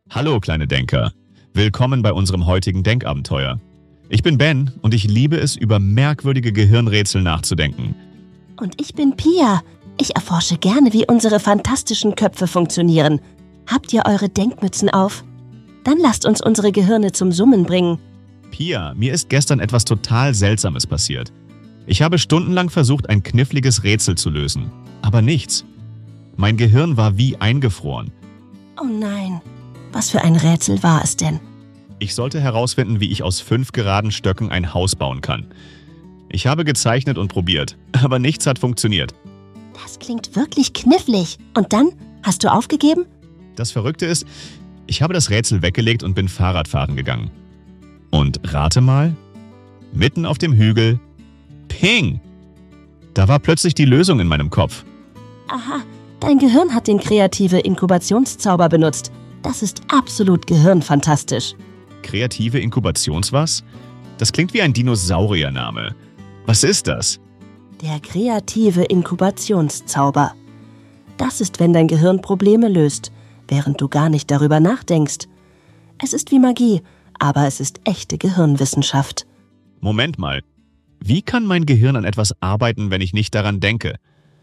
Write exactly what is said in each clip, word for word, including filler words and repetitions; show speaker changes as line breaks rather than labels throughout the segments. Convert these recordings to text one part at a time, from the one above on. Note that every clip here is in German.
Hallo, kleine Denker. Willkommen bei unserem heutigen Denkabenteuer. Ich bin Ben und ich liebe es, über merkwürdige Gehirnrätsel nachzudenken.
Und ich bin Pia. Ich erforsche gerne, wie unsere fantastischen Köpfe funktionieren. Habt ihr eure Denkmützen auf? Dann lasst uns unsere Gehirne zum Summen bringen.
Pia, mir ist gestern etwas total Seltsames passiert. Ich habe stundenlang versucht, ein kniffliges Rätsel zu lösen. Aber nichts. Mein Gehirn war wie eingefroren.
Oh nein, was für ein Rätsel war es denn?
Ich sollte herausfinden, wie ich aus fünf geraden Stöcken ein Haus bauen kann. Ich habe gezeichnet und probiert, aber nichts hat funktioniert.
Das klingt wirklich knifflig. Und dann? Hast du aufgegeben?
Das Verrückte ist, ich habe das Rätsel weggelegt und bin Fahrradfahren gegangen. Und rate mal, mitten auf dem Hügel, ping! Da war plötzlich die Lösung in meinem Kopf.
Aha, dein Gehirn hat den kreative Inkubationszauber benutzt. Das ist absolut gehirnfantastisch.
Kreative Inkubationswas? Das klingt wie ein Dinosauriername. Was ist das?
Der kreative Inkubationszauber. Das ist, wenn dein Gehirn Probleme löst, während du gar nicht darüber nachdenkst. Es ist wie Magie, aber es ist echte Gehirnwissenschaft.
Moment mal. Wie kann mein Gehirn an etwas arbeiten, wenn ich nicht daran denke?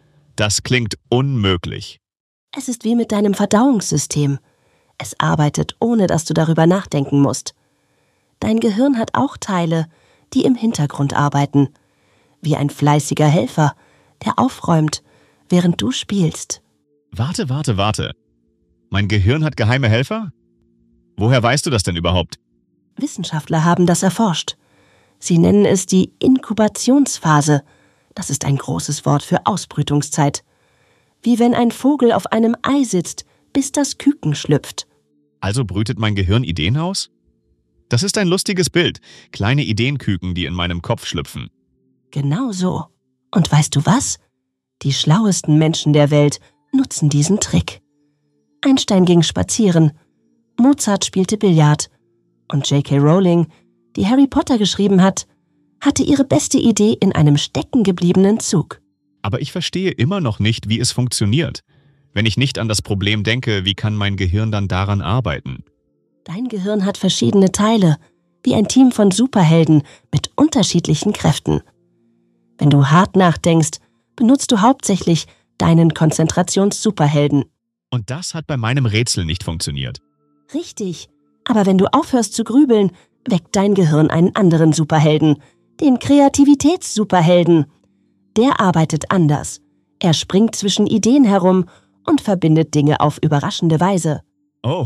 Das klingt unmöglich.
Es ist wie mit deinem Verdauungssystem. Es arbeitet, ohne dass du darüber nachdenken musst. Dein Gehirn hat auch Teile, die im Hintergrund arbeiten. Wie ein fleißiger Helfer, der aufräumt, während du spielst.
Warte, warte, warte. Mein Gehirn hat geheime Helfer? Woher weißt du das denn überhaupt?
Wissenschaftler haben das erforscht. Sie nennen es die Inkubationsphase. Das ist ein großes Wort für Ausbrütungszeit. Wie wenn ein Vogel auf einem Ei sitzt, bis das Küken schlüpft.
Also brütet mein Gehirn Ideen aus? Das ist ein lustiges Bild. Kleine Ideenküken, die in meinem Kopf schlüpfen.
Genau so. Und weißt du was? Die schlauesten Menschen der Welt nutzen diesen Trick. Einstein ging spazieren, Mozart spielte Billard und J K Rowling, die Harry Potter geschrieben hat, hatte ihre beste Idee in einem steckengebliebenen Zug.
Aber ich verstehe immer noch nicht, wie es funktioniert. Wenn ich nicht an das Problem denke, wie kann mein Gehirn dann daran arbeiten?
Dein Gehirn hat verschiedene Teile, wie ein Team von Superhelden mit unterschiedlichen Kräften. Wenn du hart nachdenkst, benutzt du hauptsächlich deinen Konzentrations-Superhelden.
Und das hat bei meinem Rätsel nicht funktioniert.
Richtig, aber wenn du aufhörst zu grübeln, weckt dein Gehirn einen anderen Superhelden, den Kreativitäts-Superhelden. Der arbeitet anders. Er springt zwischen Ideen herum und verbindet Dinge auf überraschende Weise.
Oh.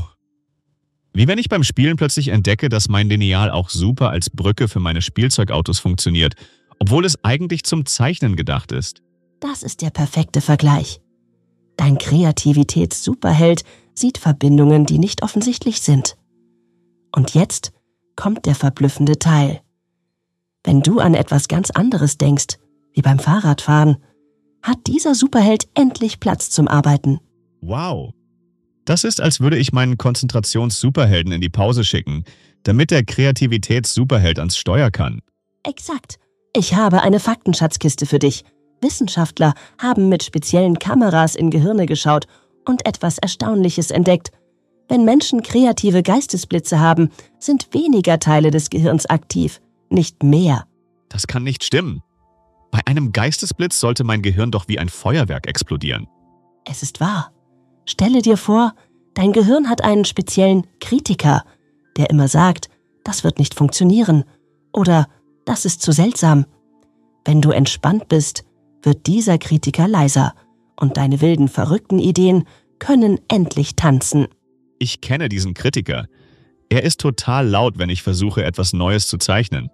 Wie wenn ich beim Spielen plötzlich entdecke, dass mein Lineal auch super als Brücke für meine Spielzeugautos funktioniert, obwohl es eigentlich zum Zeichnen gedacht ist.
Das ist der perfekte Vergleich. Dein Kreativitäts-Superheld sieht Verbindungen, die nicht offensichtlich sind. Und jetzt kommt der verblüffende Teil. Wenn du an etwas ganz anderes denkst, wie beim Fahrradfahren, hat dieser Superheld endlich Platz zum Arbeiten.
Wow. Das ist, als würde ich meinen Konzentrations-Superhelden in die Pause schicken, damit der Kreativitäts-Superheld ans Steuer kann.
Exakt. Ich habe eine Faktenschatzkiste für dich. Wissenschaftler haben mit speziellen Kameras in Gehirne geschaut und etwas Erstaunliches entdeckt. Wenn Menschen kreative Geistesblitze haben, sind weniger Teile des Gehirns aktiv, nicht mehr.
Das kann nicht stimmen. Bei einem Geistesblitz sollte mein Gehirn doch wie ein Feuerwerk explodieren.
Es ist wahr. Stelle dir vor, dein Gehirn hat einen speziellen Kritiker, der immer sagt, das wird nicht funktionieren oder das ist zu seltsam. Wenn du entspannt bist, wird dieser Kritiker leiser und deine wilden, verrückten Ideen können endlich tanzen.
Ich kenne diesen Kritiker. Er ist total laut, wenn ich versuche, etwas Neues zu zeichnen.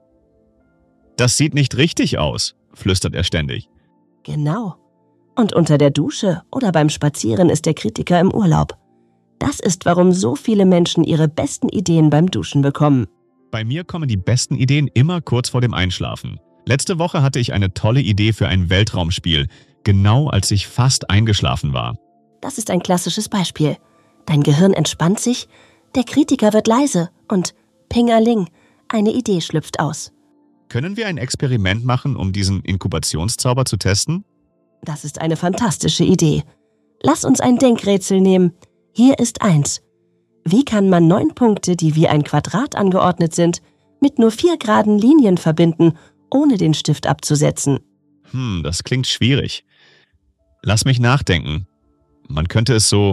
Das sieht nicht richtig aus, flüstert er ständig.
Genau. Und unter der Dusche oder beim Spazieren ist der Kritiker im Urlaub. Das ist, warum so viele Menschen ihre besten Ideen beim Duschen bekommen.
Bei mir kommen die besten Ideen immer kurz vor dem Einschlafen. Letzte Woche hatte ich eine tolle Idee für ein Weltraumspiel, genau als ich fast eingeschlafen war.
Das ist ein klassisches Beispiel. Dein Gehirn entspannt sich, der Kritiker wird leise und Pingerling, eine Idee schlüpft aus.
Können wir ein Experiment machen, um diesen Inkubationszauber zu testen?
Das ist eine fantastische Idee. Lass uns ein Denkrätsel nehmen. Hier ist eins. Wie kann man neun Punkte, die wie ein Quadrat angeordnet sind, mit nur vier geraden Linien verbinden, ohne den Stift abzusetzen?
Hm, das klingt schwierig. Lass mich nachdenken. Man könnte es so...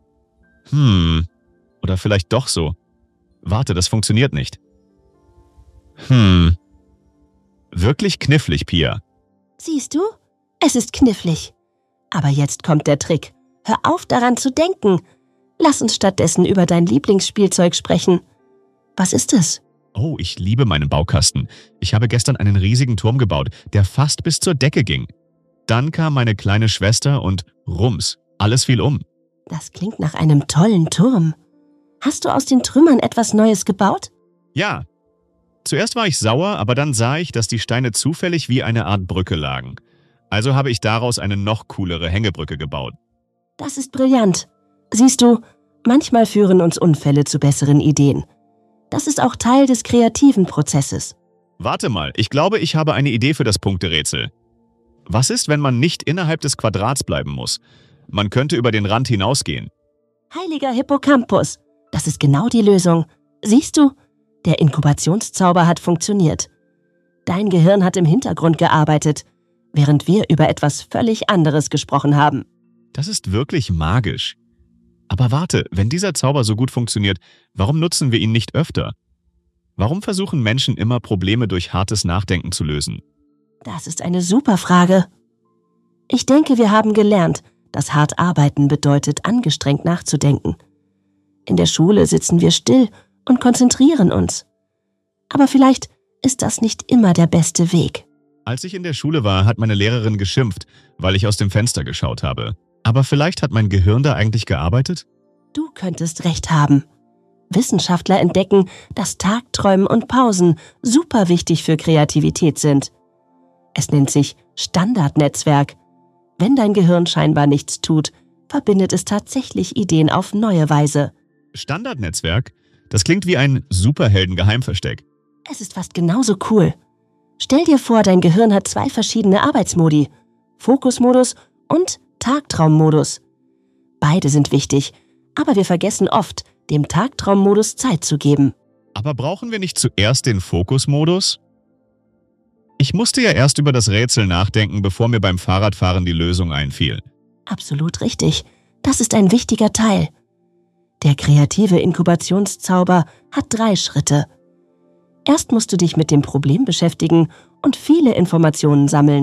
Hm, oder vielleicht doch so. Warte, das funktioniert nicht. Hm, wirklich knifflig, Pia.
Siehst du? Es ist knifflig. Aber jetzt kommt der Trick. Hör auf, daran zu denken. Lass uns stattdessen über dein Lieblingsspielzeug sprechen. Was ist es?
Oh, ich liebe meinen Baukasten. Ich habe gestern einen riesigen Turm gebaut, der fast bis zur Decke ging. Dann kam meine kleine Schwester und rums, alles fiel um.
Das klingt nach einem tollen Turm. Hast du aus den Trümmern etwas Neues gebaut?
Ja. Zuerst war ich sauer, aber dann sah ich, dass die Steine zufällig wie eine Art Brücke lagen. Also habe ich daraus eine noch coolere Hängebrücke gebaut.
Das ist brillant. Siehst du, manchmal führen uns Unfälle zu besseren Ideen. Das ist auch Teil des kreativen Prozesses.
Warte mal, ich glaube, ich habe eine Idee für das Punkterätsel. Was ist, wenn man nicht innerhalb des Quadrats bleiben muss? Man könnte über den Rand hinausgehen.
Heiliger Hippocampus, das ist genau die Lösung. Siehst du, der Inkubationszauber hat funktioniert. Dein Gehirn hat im Hintergrund gearbeitet, während wir über etwas völlig anderes gesprochen haben.
Das ist wirklich magisch. Aber warte, wenn dieser Zauber so gut funktioniert, warum nutzen wir ihn nicht öfter? Warum versuchen Menschen immer, Probleme durch hartes Nachdenken zu lösen?
Das ist eine super Frage. Ich denke, wir haben gelernt, dass hart arbeiten bedeutet, angestrengt nachzudenken. In der Schule sitzen wir still und konzentrieren uns. Aber vielleicht ist das nicht immer der beste Weg.
Als ich in der Schule war, hat meine Lehrerin geschimpft, weil ich aus dem Fenster geschaut habe. Aber vielleicht hat mein Gehirn da eigentlich gearbeitet?
Du könntest recht haben. Wissenschaftler entdecken, dass Tagträumen und Pausen super wichtig für Kreativität sind. Es nennt sich Standardnetzwerk. Wenn dein Gehirn scheinbar nichts tut, verbindet es tatsächlich Ideen auf neue Weise.
Standardnetzwerk? Das klingt wie ein Superhelden-Geheimversteck.
Es ist fast genauso cool. Stell dir vor, dein Gehirn hat zwei verschiedene Arbeitsmodi: Fokusmodus und Tagtraummodus. Beide sind wichtig, aber wir vergessen oft, dem Tagtraummodus Zeit zu geben.
Aber brauchen wir nicht zuerst den Fokusmodus? Ich musste ja erst über das Rätsel nachdenken, bevor mir beim Fahrradfahren die Lösung einfiel.
Absolut richtig. Das ist ein wichtiger Teil. Der kreative Inkubationszauber hat drei Schritte. Erst musst du dich mit dem Problem beschäftigen und viele Informationen sammeln.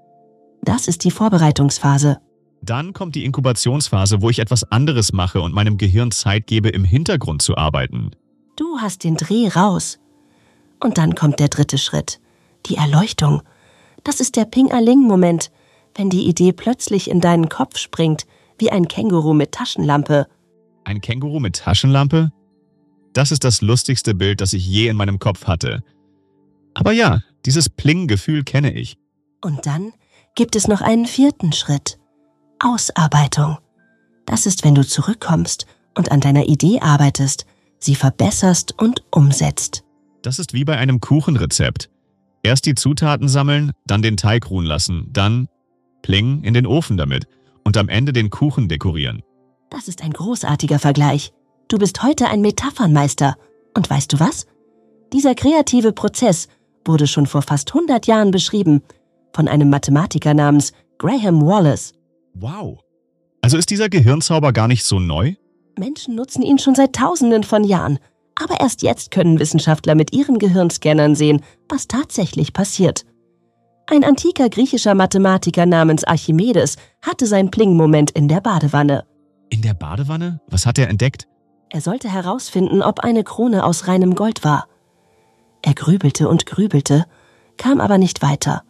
Das ist die Vorbereitungsphase.
Dann kommt die Inkubationsphase, wo ich etwas anderes mache und meinem Gehirn Zeit gebe, im Hintergrund zu arbeiten.
Du hast den Dreh raus. Und dann kommt der dritte Schritt. Die Erleuchtung. Das ist der Ping-a-Ling-Moment, wenn die Idee plötzlich in deinen Kopf springt, wie ein Känguru mit Taschenlampe.
Ein Känguru mit Taschenlampe? Das ist das lustigste Bild, das ich je in meinem Kopf hatte. Aber ja, dieses Pling-Gefühl kenne ich.
Und dann gibt es noch einen vierten Schritt. Ausarbeitung. Das ist, wenn du zurückkommst und an deiner Idee arbeitest, sie verbesserst und umsetzt.
Das ist wie bei einem Kuchenrezept. Erst die Zutaten sammeln, dann den Teig ruhen lassen, dann pling in den Ofen damit und am Ende den Kuchen dekorieren.
Das ist ein großartiger Vergleich. Du bist heute ein Metaphernmeister. Und weißt du was? Dieser kreative Prozess wurde schon vor fast hundert Jahren beschrieben von einem Mathematiker namens Graham Wallace.
Wow. Also ist dieser Gehirnzauber gar nicht so neu?
Menschen nutzen ihn schon seit Tausenden von Jahren. Aber erst jetzt können Wissenschaftler mit ihren Gehirnscannern sehen, was tatsächlich passiert. Ein antiker griechischer Mathematiker namens Archimedes hatte sein Pling-Moment in der Badewanne.
In der Badewanne? Was hat er entdeckt?
Er sollte herausfinden, ob eine Krone aus reinem Gold war. Er grübelte und grübelte, kam aber nicht weiter.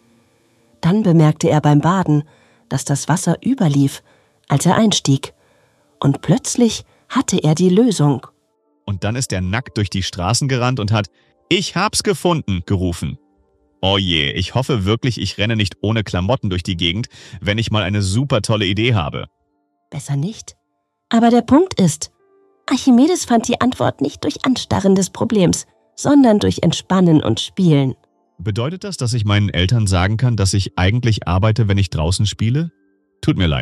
Dann bemerkte er beim Baden, dass das Wasser überlief, als er einstieg. Und plötzlich hatte er die Lösung.
Und dann ist er nackt durch die Straßen gerannt und hat »Ich hab's gefunden« gerufen. Oh je, ich hoffe wirklich, ich renne nicht ohne Klamotten durch die Gegend, wenn ich mal eine super tolle Idee habe.
Besser nicht. Aber der Punkt ist, Archimedes fand die Antwort nicht durch Anstarren des Problems, sondern durch Entspannen und Spielen.
Bedeutet das, dass ich meinen Eltern sagen kann, dass ich eigentlich arbeite, wenn ich draußen spiele? Tut mir leid.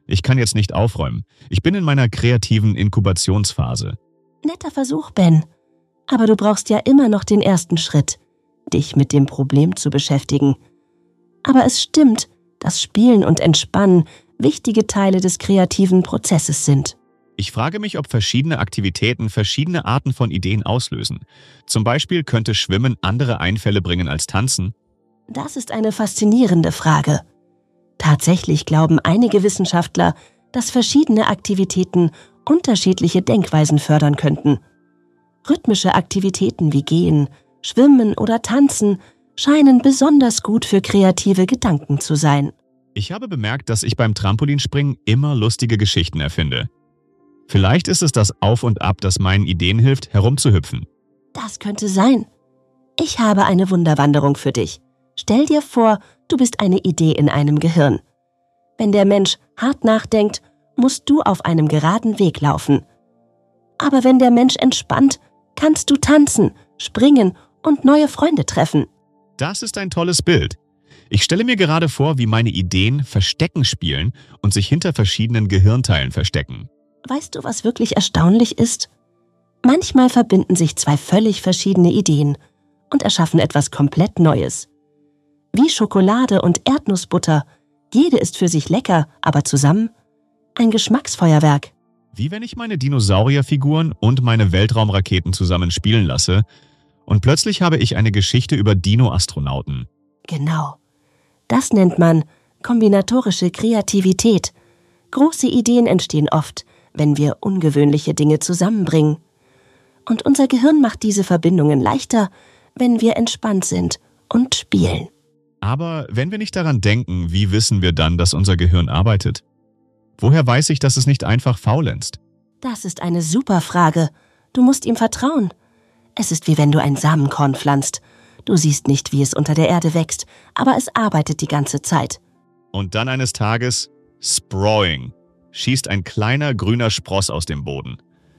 Ich kann jetzt nicht aufräumen. Ich bin in meiner kreativen Inkubationsphase.
Netter Versuch, Ben. Aber du brauchst ja immer noch den ersten Schritt, dich mit dem Problem zu beschäftigen. Aber es stimmt, dass Spielen und Entspannen wichtige Teile des kreativen Prozesses sind.
Ich frage mich, ob verschiedene Aktivitäten verschiedene Arten von Ideen auslösen. Zum Beispiel könnte Schwimmen andere Einfälle bringen als Tanzen.
Das ist eine faszinierende Frage. Tatsächlich glauben einige Wissenschaftler, dass verschiedene Aktivitäten unterschiedliche Denkweisen fördern könnten. Rhythmische Aktivitäten wie Gehen, Schwimmen oder Tanzen scheinen besonders gut für kreative Gedanken zu sein.
Ich habe bemerkt, dass ich beim Trampolinspringen immer lustige Geschichten erfinde. Vielleicht ist es das Auf und Ab, das meinen Ideen hilft, herumzuhüpfen.
Das könnte sein. Ich habe eine Wunderwanderung für dich. Stell dir vor, du bist eine Idee in einem Gehirn. Wenn der Mensch hart nachdenkt, musst du auf einem geraden Weg laufen. Aber wenn der Mensch entspannt, kannst du tanzen, springen und neue Freunde treffen.
Das ist ein tolles Bild. Ich stelle mir gerade vor, wie meine Ideen Verstecken spielen und sich hinter verschiedenen Gehirnteilen verstecken.
Weißt du, was wirklich erstaunlich ist? Manchmal verbinden sich zwei völlig verschiedene Ideen und erschaffen etwas komplett Neues. Wie Schokolade und Erdnussbutter. Jede ist für sich lecker, aber zusammen ein Geschmacksfeuerwerk.
Wie wenn ich meine Dinosaurierfiguren und meine Weltraumraketen zusammen spielen lasse und plötzlich habe ich eine Geschichte über Dino-Astronauten.
Genau. Das nennt man kombinatorische Kreativität. Große Ideen entstehen oft, wenn wir ungewöhnliche Dinge zusammenbringen. Und unser Gehirn macht diese Verbindungen leichter, wenn wir entspannt sind und spielen.
Aber wenn wir nicht daran denken, wie wissen wir dann, dass unser Gehirn arbeitet? Woher weiß ich, dass es nicht einfach faulenzt?
Das ist eine super Frage. Du musst ihm vertrauen. Es ist wie wenn du ein Samenkorn pflanzt. Du siehst nicht, wie es unter der Erde wächst, aber es arbeitet die ganze Zeit.
Und dann eines Tages, Sprawing, schießt ein kleiner grüner Spross aus dem Boden.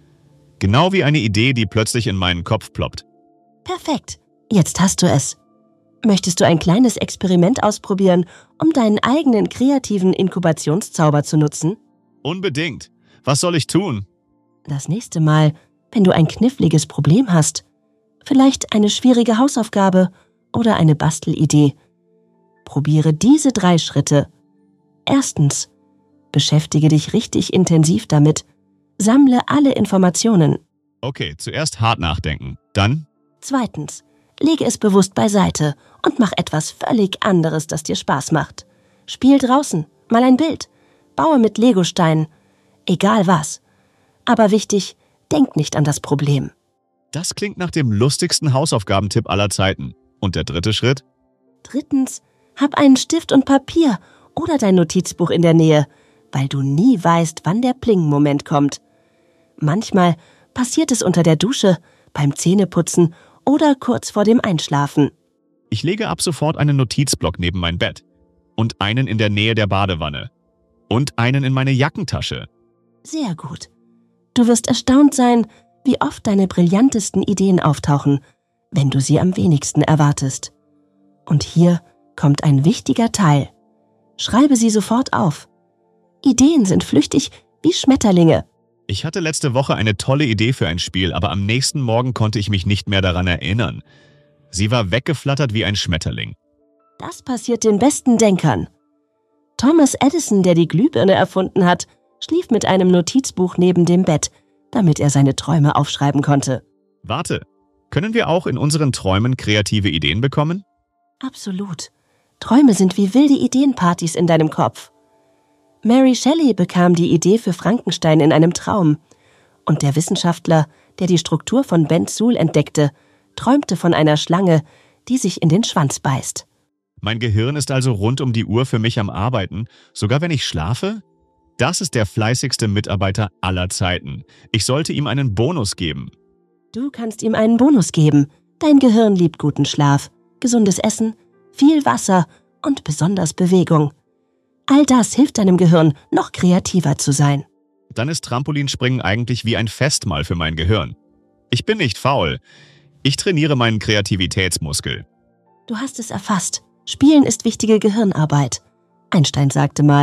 Genau wie eine Idee, die plötzlich in meinen Kopf ploppt.
Perfekt. Jetzt hast du es. Möchtest du ein kleines Experiment ausprobieren, um deinen eigenen kreativen Inkubationszauber zu nutzen?
Unbedingt. Was soll ich tun?
Das nächste Mal, wenn du ein kniffliges Problem hast, vielleicht eine schwierige Hausaufgabe oder eine Bastelidee, probiere diese drei Schritte. Erstens, beschäftige dich richtig intensiv damit. Sammle alle Informationen.
Okay, zuerst hart nachdenken. Dann?
Zweitens, lege es bewusst beiseite und mach etwas völlig anderes, das dir Spaß macht. Spiel draußen, mal ein Bild, baue mit Legosteinen, egal was. Aber wichtig, denk nicht an das Problem.
Das klingt nach dem lustigsten Hausaufgabentipp aller Zeiten. Und der dritte Schritt?
Drittens, hab einen Stift und Papier oder dein Notizbuch in der Nähe, weil du nie weißt, wann der Pling-Moment kommt. Manchmal passiert es unter der Dusche, beim Zähneputzen oder kurz vor dem Einschlafen.
Ich lege ab sofort einen Notizblock neben mein Bett und einen in der Nähe der Badewanne und einen in meine Jackentasche.
Sehr gut. Du wirst erstaunt sein, wie oft deine brillantesten Ideen auftauchen, wenn du sie am wenigsten erwartest. Und hier kommt ein wichtiger Teil. Schreibe sie sofort auf. Ideen sind flüchtig wie Schmetterlinge.
Ich hatte letzte Woche eine tolle Idee für ein Spiel, aber am nächsten Morgen konnte ich mich nicht mehr daran erinnern. Sie war weggeflattert wie ein Schmetterling.
Das passiert den besten Denkern. Thomas Edison, der die Glühbirne erfunden hat, schlief mit einem Notizbuch neben dem Bett, damit er seine Träume aufschreiben konnte.
Warte, können wir auch in unseren Träumen kreative Ideen bekommen?
Absolut. Träume sind wie wilde Ideenpartys in deinem Kopf. Mary Shelley bekam die Idee für Frankenstein in einem Traum. Und der Wissenschaftler, der die Struktur von Benzol entdeckte, träumte von einer Schlange, die sich in den Schwanz beißt.
Mein Gehirn ist also rund um die Uhr für mich am Arbeiten, sogar wenn ich schlafe? Das ist der fleißigste Mitarbeiter aller Zeiten. Ich sollte ihm einen Bonus geben.
Du kannst ihm einen Bonus geben. Dein Gehirn liebt guten Schlaf, gesundes Essen, viel Wasser und besonders Bewegung. All das hilft deinem Gehirn, noch kreativer zu sein.
Dann ist Trampolinspringen eigentlich wie ein Festmahl für mein Gehirn. Ich bin nicht faul. Ich trainiere meinen Kreativitätsmuskel.
Du hast es erfasst. Spielen ist wichtige Gehirnarbeit. Einstein sagte mal,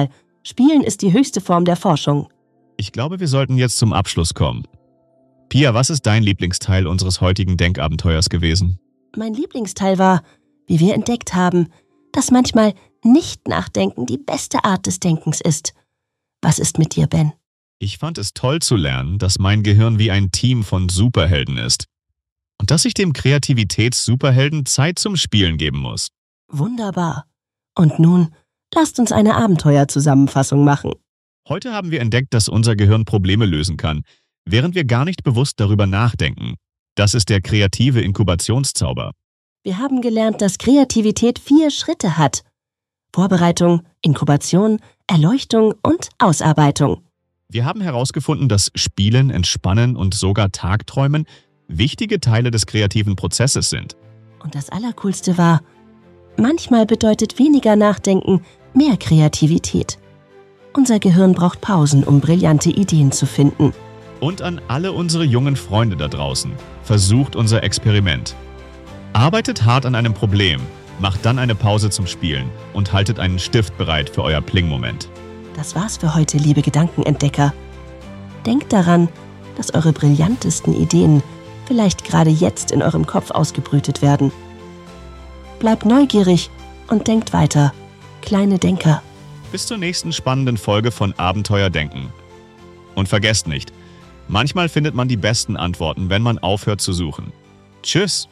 Spielen ist die höchste Form der Forschung.
Ich glaube, wir sollten jetzt zum Abschluss kommen. Pia, was ist dein Lieblingsteil unseres heutigen Denkabenteuers gewesen?
Mein Lieblingsteil war, wie wir entdeckt haben, dass manchmal Nicht-Nachdenken die beste Art des Denkens ist. Was ist mit dir, Ben?
Ich fand es toll zu lernen, dass mein Gehirn wie ein Team von Superhelden ist. Und dass ich dem Kreativitäts-Superhelden Zeit zum Spielen geben muss.
Wunderbar. Und nun, lasst uns eine Abenteuerzusammenfassung machen.
Heute haben wir entdeckt, dass unser Gehirn Probleme lösen kann, während wir gar nicht bewusst darüber nachdenken. Das ist der kreative Inkubationszauber.
Wir haben gelernt, dass Kreativität vier Schritte hat. Vorbereitung, Inkubation, Erleuchtung und Ausarbeitung.
Wir haben herausgefunden, dass Spielen, Entspannen und sogar Tagträumen wichtige Teile des kreativen Prozesses sind.
Und das Allercoolste war, manchmal bedeutet weniger Nachdenken mehr Kreativität. Unser Gehirn braucht Pausen, um brillante Ideen zu finden.
Und an alle unsere jungen Freunde da draußen, versucht unser Experiment. Arbeitet hart an einem Problem, macht dann eine Pause zum Spielen und haltet einen Stift bereit für euer Pling-Moment.
Das war's für heute, liebe Gedankenentdecker. Denkt daran, dass eure brillantesten Ideen vielleicht gerade jetzt in eurem Kopf ausgebrütet werden. Bleibt neugierig und denkt weiter, kleine Denker.
Bis zur nächsten spannenden Folge von Abenteuer Denken. Und vergesst nicht, manchmal findet man die besten Antworten, wenn man aufhört zu suchen. Tschüss!